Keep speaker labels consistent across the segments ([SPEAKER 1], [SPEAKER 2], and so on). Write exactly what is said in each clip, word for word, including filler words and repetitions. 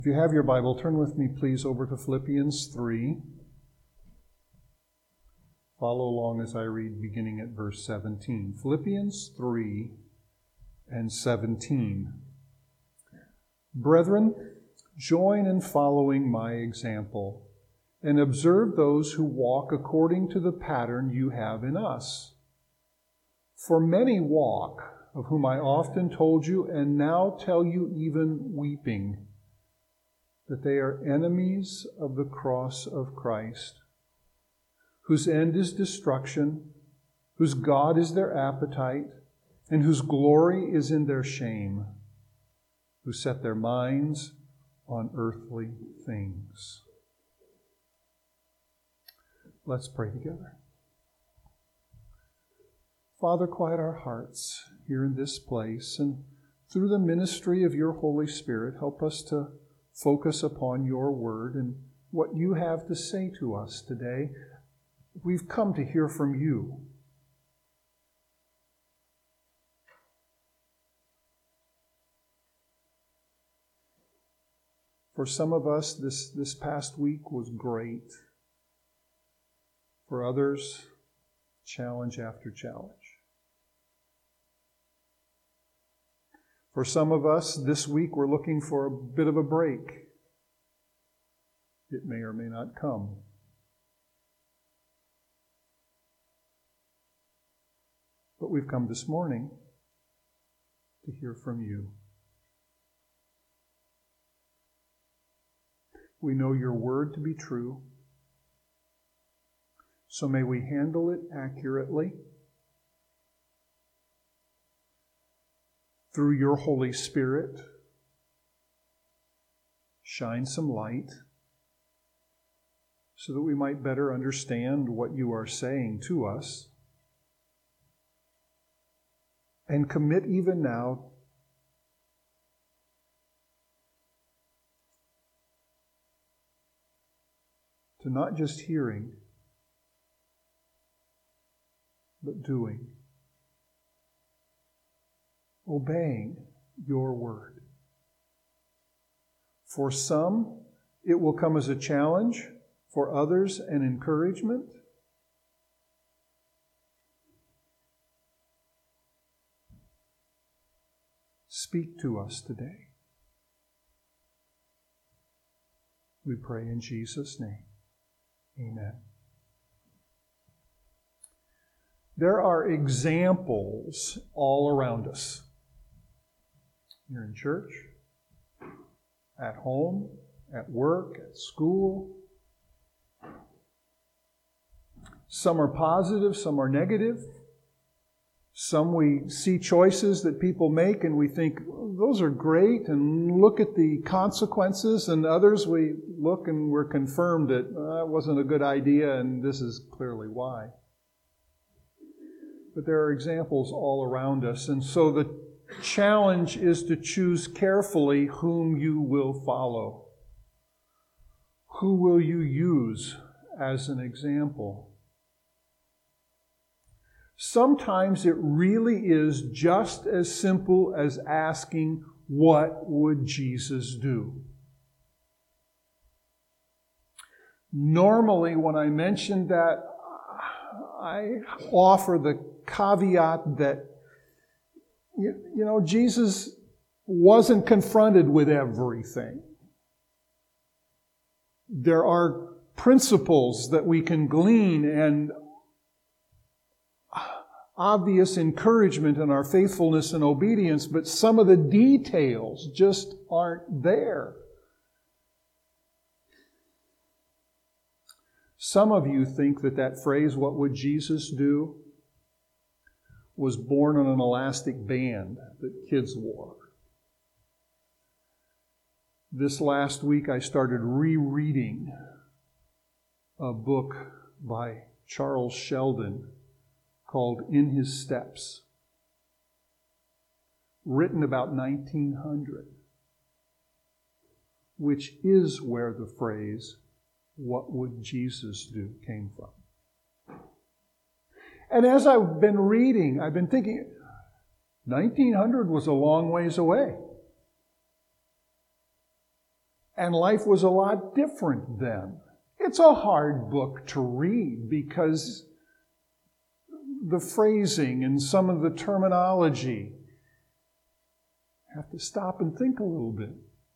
[SPEAKER 1] If you have your Bible, turn with me, please, over to Philippians three. Follow along as I read, beginning at verse seventeen. Philippians three and seventeen. Brethren, join in following my example, and observe those who walk according to the pattern you have in us. For many walk, of whom I often told you, and now tell you even weeping, that they are enemies of the cross of Christ, whose end is destruction, whose God is their appetite, and whose glory is in their shame, who set their minds on earthly things. Let's pray together. Father, quiet our hearts here in this place, and through the ministry of your Holy Spirit, help us to focus upon your word and what you have to say to us today. We've come to hear from you. For some of us, this, this past week was great. For others, challenge after challenge. For some of us, this week we're looking for a bit of a break. It may or may not come. But we've come this morning to hear from you. We know your word to be true, so may we handle it accurately. Through your Holy Spirit, shine some light so that we might better understand what you are saying to us, and commit even now to not just hearing, but doing. Obeying your word. For some, it will come as a challenge. For others, an encouragement. Speak to us today. We pray in Jesus' name. Amen. There are examples all around us. You're in church, at home, at work, at school. Some are positive, some are negative. Some we see choices that people make and we think, those are great, and look at the consequences. And others we look and we're confirmed that uh, that wasn't a good idea, and this is clearly why. But there are examples all around us. And so the challenge is to choose carefully whom you will follow. Who will you use as an example? Sometimes it really is just as simple as asking, what would Jesus do? Normally, when I mention that, I offer the caveat that, you, you know, Jesus wasn't confronted with everything. There are principles that we can glean and obvious encouragement in our faithfulness and obedience, but some of the details just aren't there. Some of you think that that phrase, what would Jesus do, was born on an elastic band that kids wore. This last week I started rereading a book by Charles Sheldon called In His Steps, written about nineteen hundred, which is where the phrase, what would Jesus do, came from. And as I've been reading, I've been thinking, nineteen hundred was a long ways away. And life was a lot different then. It's a hard book to read because the phrasing and some of the terminology, have to stop and think a little bit.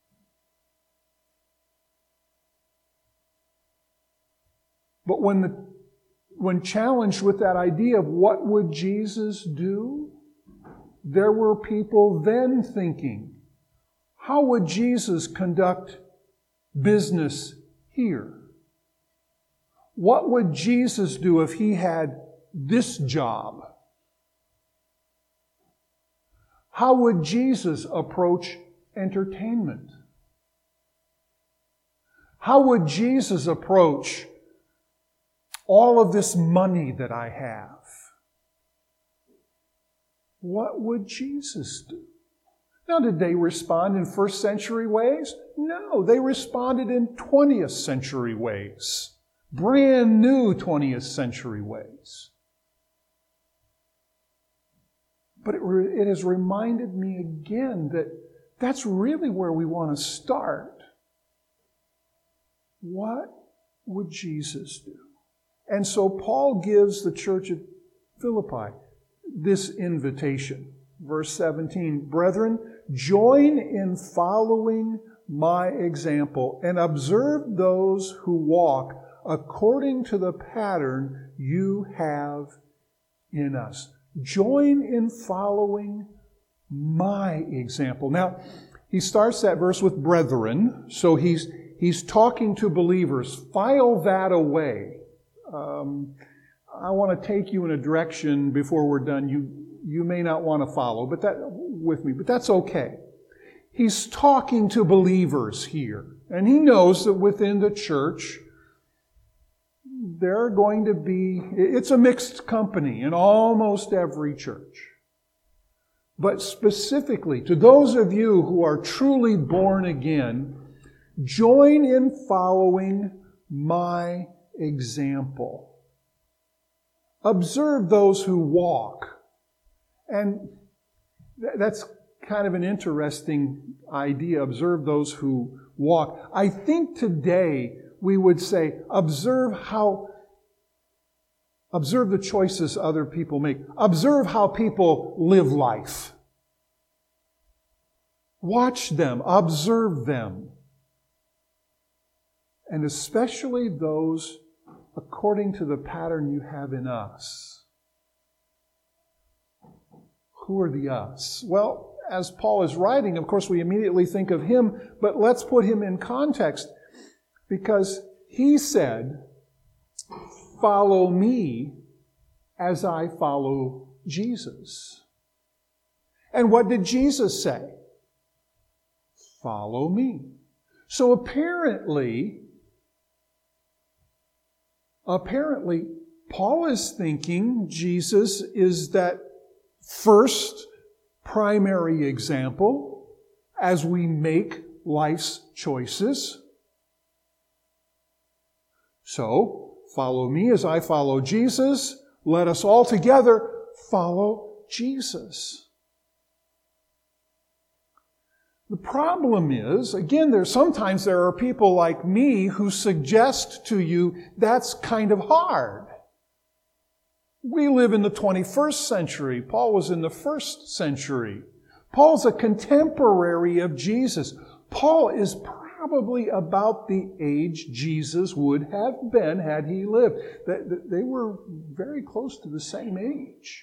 [SPEAKER 1] But when the when challenged with that idea of what would Jesus do, there were people then thinking, how would Jesus conduct business here? What would Jesus do if he had this job? How would Jesus approach entertainment? How would Jesus approach all of this money that I have? What would Jesus do? Now, did they respond in first century ways? No, they responded in twentieth century ways. Brand new twentieth century ways. But it, re- it has reminded me again that that's really where we want to start. What would Jesus do? And so Paul gives the church at Philippi this invitation. Verse seventeen, brethren, join in following my example and observe those who walk according to the pattern you have in us. Join in following my example. Now, he starts that verse with brethren, so he's he's talking to believers. File that away. Um, I want to take you in a direction before we're done you you may not want to follow, but that with me, but that's okay. He's talking to believers here, and he knows that within the church there are going to be, it's a mixed company in almost every church. But specifically, to those of you who are truly born again, join in following my example. Observe those who walk. And that's kind of an interesting idea, observe those who walk. I think today we would say, observe how, observe the choices other people make. Observe how people live life. Watch them, observe them. And especially those according to the pattern you have in us. Who are the us? Well, as Paul is writing, of course, we immediately think of him, but let's put him in context because he said, follow me as I follow Jesus. And what did Jesus say? Follow me. So apparently, apparently, Paul is thinking Jesus is that first primary example as we make life's choices. So, follow me as I follow Jesus. Let us all together follow Jesus. The problem is, again, there's sometimes there are people like me who suggest to you that's kind of hard. We live in the twenty-first century. Paul was in the first century. Paul's a contemporary of Jesus. Paul is probably about the age Jesus would have been had he lived. They were very close to the same age.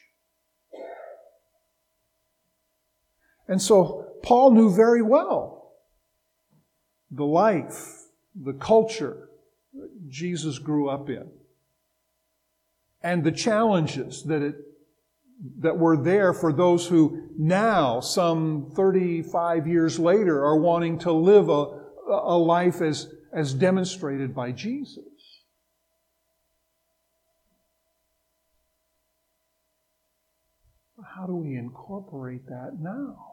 [SPEAKER 1] And so Paul knew very well the life, the culture that Jesus grew up in. And the challenges that it that were there for those who now, some thirty-five years later, are wanting to live a, a life as, as demonstrated by Jesus. How do we incorporate that now?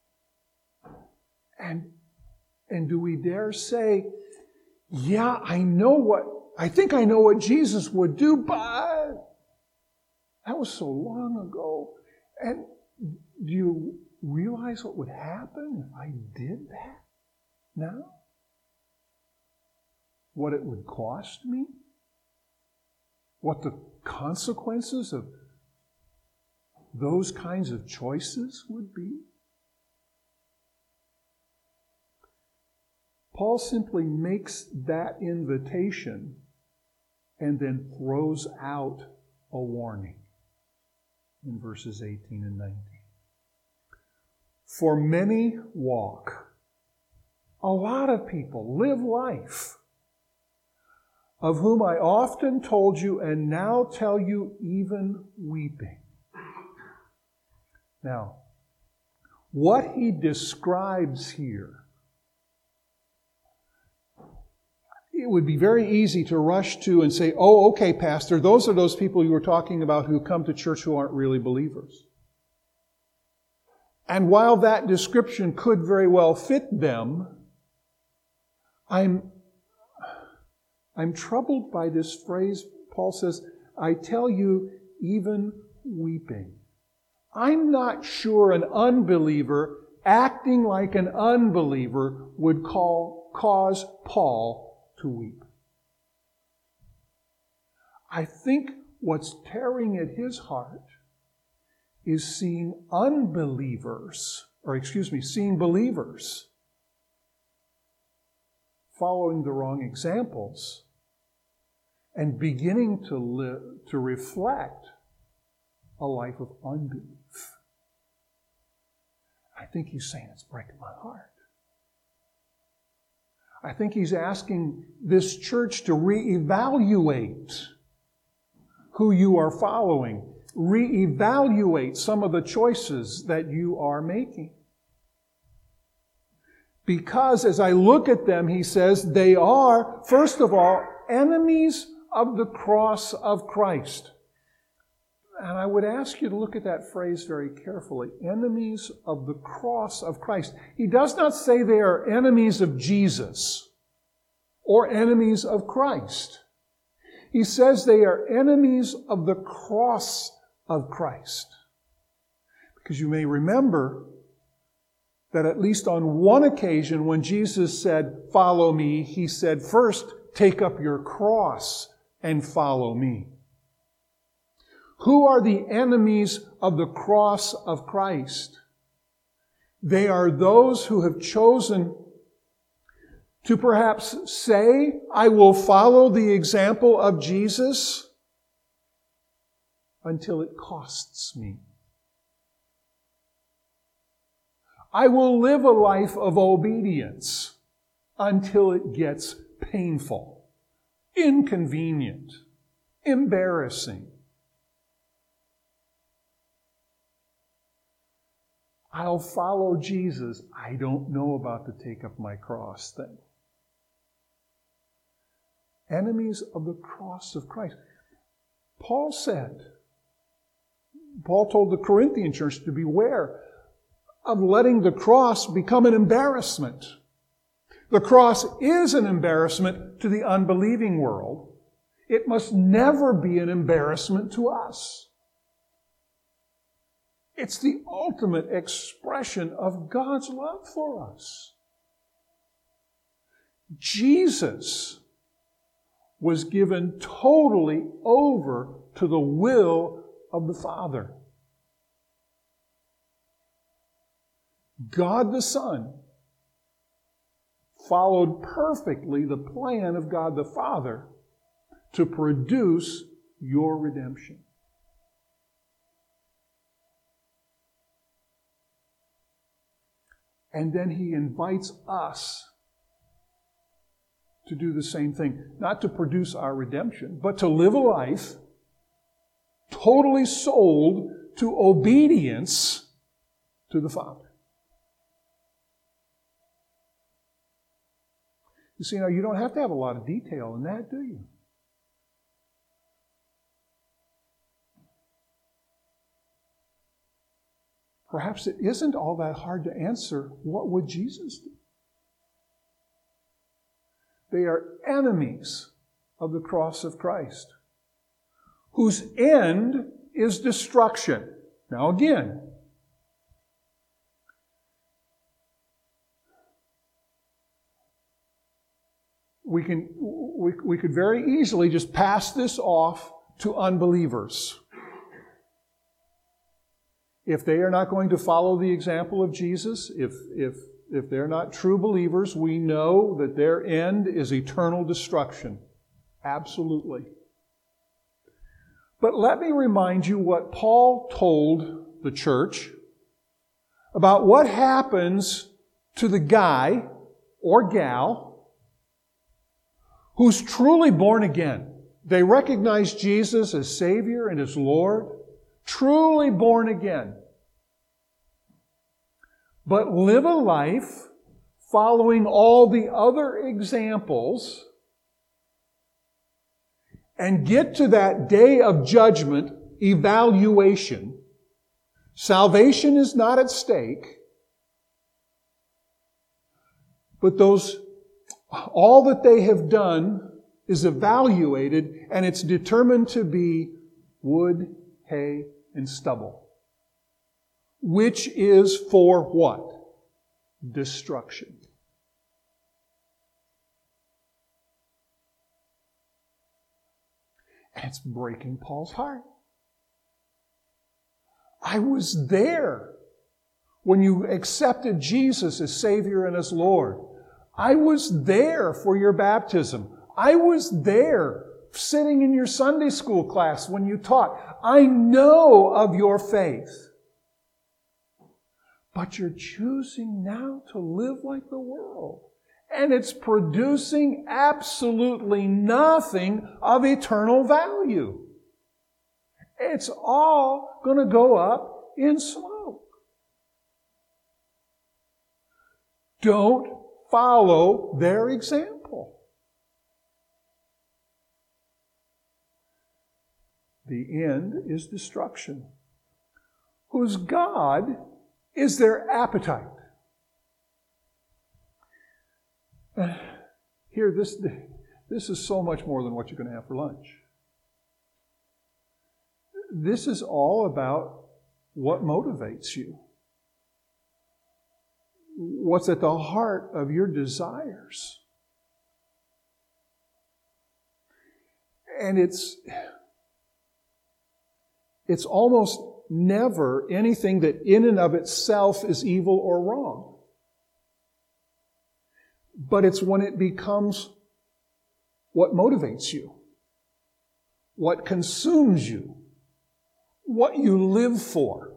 [SPEAKER 1] And, and do we dare say, yeah, I know what, I think I know what Jesus would do, but that was so long ago. And do you realize what would happen if I did that now? what it would cost me? What the consequences of those kinds of choices would be? Paul simply makes that invitation and then throws out a warning in verses eighteen and nineteen. For many walk, a lot of people live life, of whom I often told you and now tell you even weeping. Now, what he describes here, it would be very easy to rush to and say, oh, okay, Pastor, those are those people you were talking about who come to church who aren't really believers. And while that description could very well fit them, I'm, I'm troubled by this phrase. Paul says, I tell you, even weeping. I'm not sure an unbeliever acting like an unbeliever would call, cause Paul to weep. I think what's tearing at his heart is seeing unbelievers, or excuse me, seeing believers following the wrong examples and beginning to live, to reflect a life of unbelief. I think he's saying it's breaking my heart. I think he's asking this church to reevaluate who you are following. Reevaluate some of the choices that you are making. Because as I look at them, he says, they are, first of all, enemies of the cross of Christ. And I would ask you to look at that phrase very carefully. Enemies of the cross of Christ. He does not say they are enemies of Jesus or enemies of Christ. He says they are enemies of the cross of Christ. Because you may remember that at least on one occasion when Jesus said, follow me, he said, first, take up your cross and follow me. Who are the enemies of the cross of Christ? They are those who have chosen to perhaps say, I will follow the example of Jesus until it costs me. I will live a life of obedience until it gets painful, inconvenient, embarrassing. I'll follow Jesus. I don't know about the take up my cross thing. Enemies of the cross of Christ. Paul said, Paul told the Corinthian church to beware of letting the cross become an embarrassment. The cross is an embarrassment to the unbelieving world. It must never be an embarrassment to us. It's the ultimate expression of God's love for us. Jesus was given totally over to the will of the Father. God the Son followed perfectly the plan of God the Father to produce your redemption. And then he invites us to do the same thing. Not to produce our redemption, but to live a life totally sold to obedience to the Father. You see, now you don't have to have a lot of detail in that, do you? Perhaps it isn't all that hard to answer, what would Jesus do? They are enemies of the cross of Christ, whose end is destruction. Now again, we can we, we could very easily just pass this off to unbelievers. If they are not going to follow the example of Jesus, if if if they're not true believers, we know that their end is eternal destruction. Absolutely. But let me remind you what Paul told the church about what happens to the guy or gal who's truly born again. They recognize Jesus as Savior and as Lord, truly born again, but live a life following all the other examples and get to that day of judgment evaluation. Salvation is not at stake, but those, all that they have done is evaluated, and it's determined to be wood, hay, and stubble. Which is for what? Destruction. And it's breaking Paul's heart. I was there when you accepted Jesus as Savior and as Lord. I was there for your baptism. I was there sitting in your Sunday school class when you taught. I know of your faith. But you're choosing now to live like the world. And it's producing absolutely nothing of eternal value. It's all going to go up in smoke. Don't follow their example. The end is destruction. Whose God is their appetite. Here, this, this is so much more than what you're going to have for lunch. This is all about what motivates you. What's at the heart of your desires. And it's, it's almost never anything that in and of itself is evil or wrong. But it's when it becomes what motivates you, what consumes you, what you live for.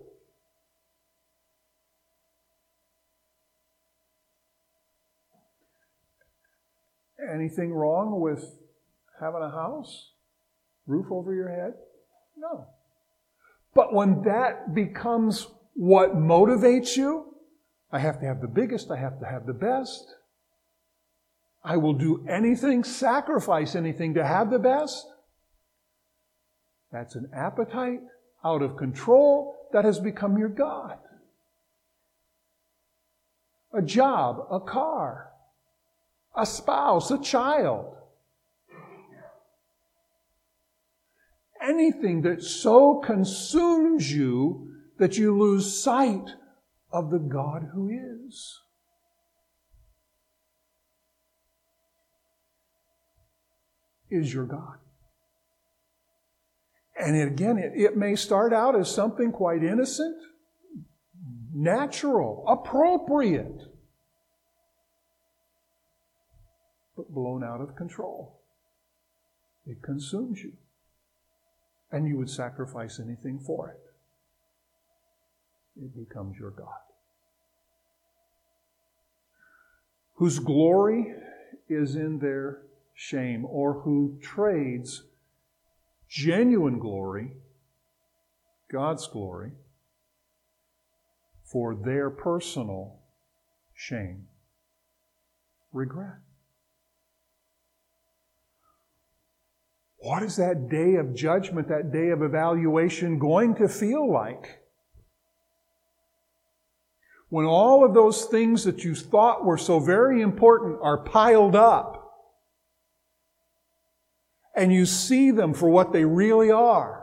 [SPEAKER 1] Anything wrong with having a house, roof over your head? No. But when that becomes what motivates you, I have to have the biggest, I have to have the best. I will do anything, sacrifice anything to have the best. That's an appetite out of control that has become your God. A job, a car, a spouse, a child. Anything that so consumes you that you lose sight of the God who is. Is your God. And again, it, it may start out as something quite innocent, natural, appropriate, but blown out of control. It consumes you. And you would sacrifice anything for it. It becomes your God. Whose glory is in their shame, or who trades genuine glory, God's glory, for their personal shame, regret. What is that day of judgment, that day of evaluation going to feel like? When all of those things that you thought were so very important are piled up, and you see them for what they really are,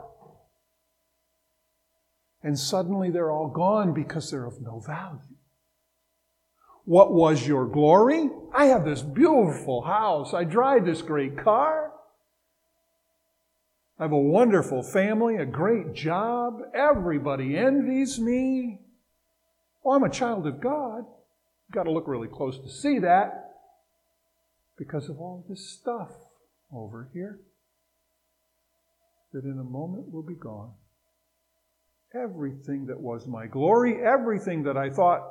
[SPEAKER 1] and suddenly they're all gone because they're of no value. What was your glory? I have this beautiful house. I drive this great car. I have a wonderful family, a great job. Everybody envies me. Well, I'm a child of God. You've got to look really close to see that because of all this stuff over here that in a moment will be gone. Everything that was my glory, everything that I thought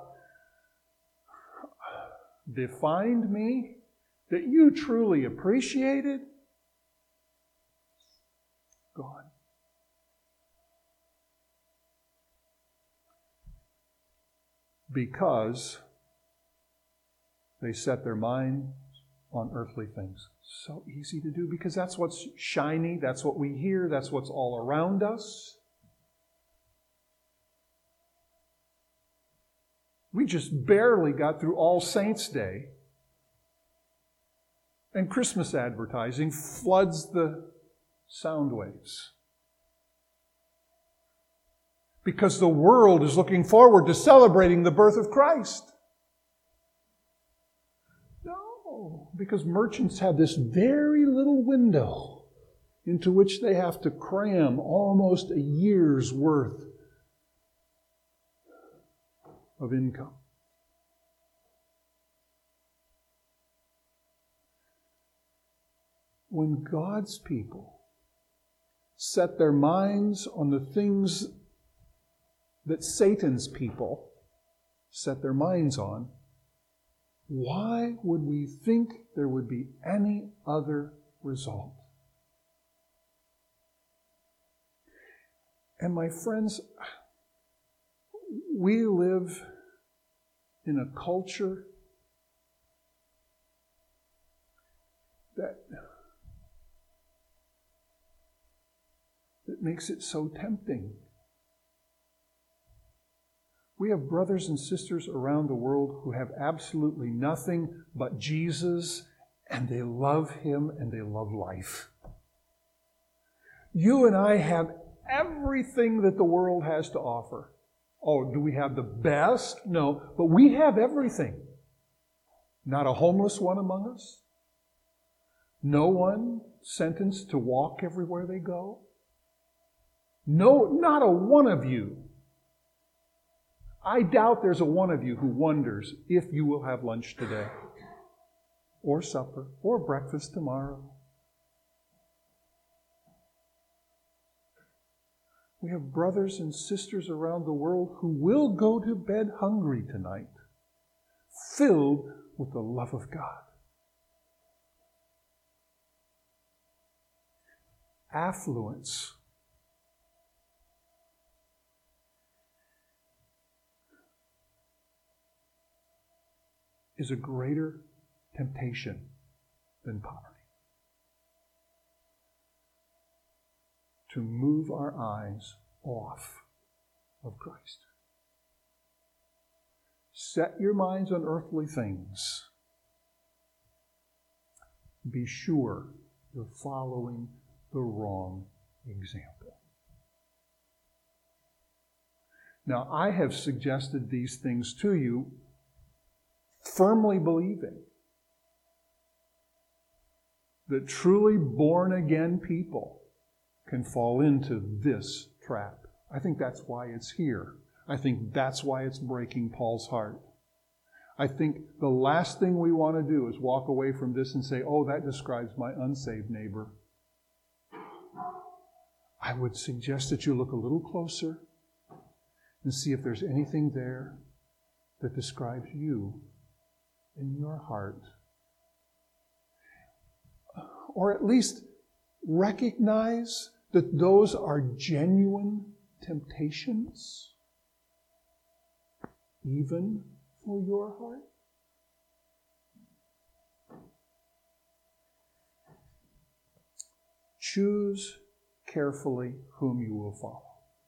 [SPEAKER 1] defined me, that you truly appreciated, gone. Because they set their minds on earthly things. So easy to do because that's what's shiny, that's what we hear, that's what's all around us. We just barely got through All Saints' Day, and Christmas advertising floods the sound waves. Because the world is looking forward to celebrating the birth of Christ. No, because merchants have this very little window into which they have to cram almost a year's worth of income. When God's people set their minds on the things that Satan's people set their minds on, why would we think there would be any other result? And my friends, we live in a culture that, that makes it so tempting. We have brothers and sisters around the world who have absolutely nothing but Jesus, and they love Him and they love life. You and I have everything that the world has to offer. Oh, do we have the best? No, but we have everything. Not a homeless one among us. No one sentenced to walk everywhere they go. No, not a one of you. I doubt there's a one of you who wonders if you will have lunch today, or supper, or breakfast tomorrow. We have brothers and sisters around the world who will go to bed hungry tonight, filled with the love of God. Affluence is a greater temptation than poverty. To move our eyes off of Christ. Set your minds on earthly things. Be sure you're following the wrong example. Now, I have suggested these things to you, firmly believing that truly born-again people can fall into this trap. I think that's why it's here. I think that's why it's breaking Paul's heart. I think the last thing we want to do is walk away from this and say, oh, that describes my unsaved neighbor. I would suggest that you look a little closer and see if there's anything there that describes you in your heart. Or at least recognize that those are genuine temptations, even for your heart. Choose carefully whom you will follow.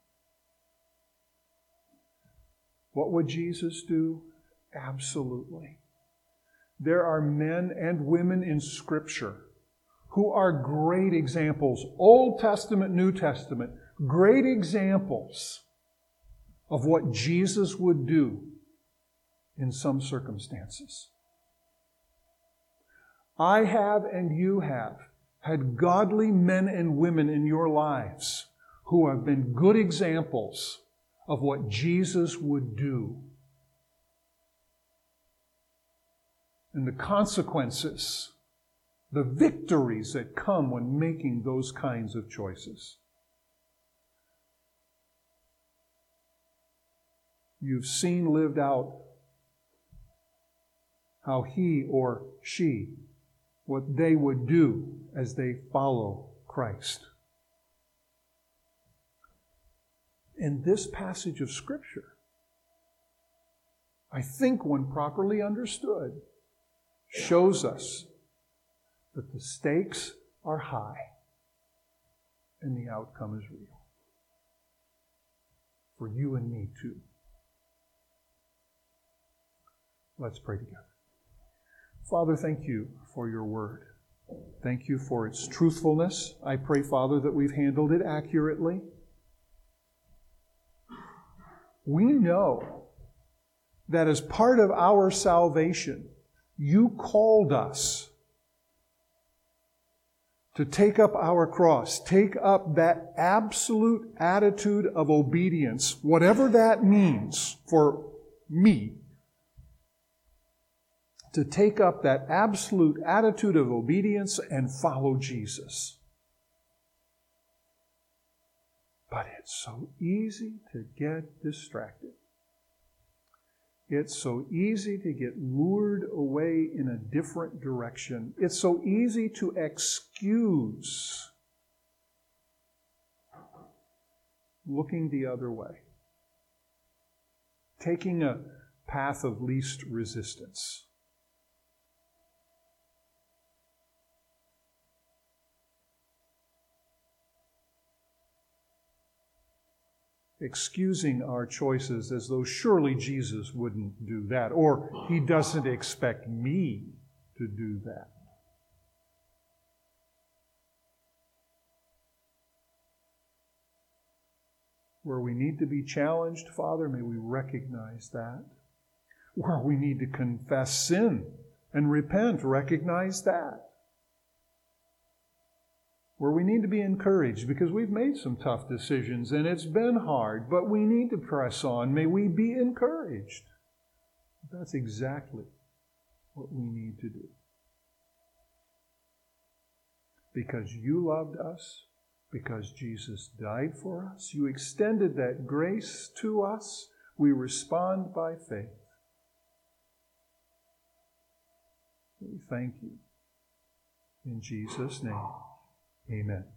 [SPEAKER 1] What would Jesus do? Absolutely. There are men and women in Scripture who are great examples, Old Testament, New Testament, great examples of what Jesus would do in some circumstances. I have and you have had godly men and women in your lives who have been good examples of what Jesus would do. And the consequences, the victories that come when making those kinds of choices. You've seen lived out how he or she, what they would do as they follow Christ. And this passage of Scripture, I think when properly understood, shows us that the stakes are high and the outcome is real. For you and me too. Let's pray together. Father, thank you for your word. Thank you for its truthfulness. I pray, Father, that we've handled it accurately. We know that as part of our salvation, you called us to take up our cross, take up that absolute attitude of obedience, whatever that means for me, to take up that absolute attitude of obedience and follow Jesus. But it's so easy to get distracted. It's so easy to get lured away in a different direction. It's so easy to excuse looking the other way, taking a path of least resistance. Excusing our choices as though surely Jesus wouldn't do that, or he doesn't expect me to do that. Where we need to be challenged, Father, may we recognize that. Where we need to confess sin and repent, recognize that. Where we need to be encouraged because we've made some tough decisions and it's been hard, but we need to press on. May we be encouraged. That's exactly what we need to do. Because you loved us, because Jesus died for us, you extended that grace to us, we respond by faith. We thank you. In Jesus' name. Amen.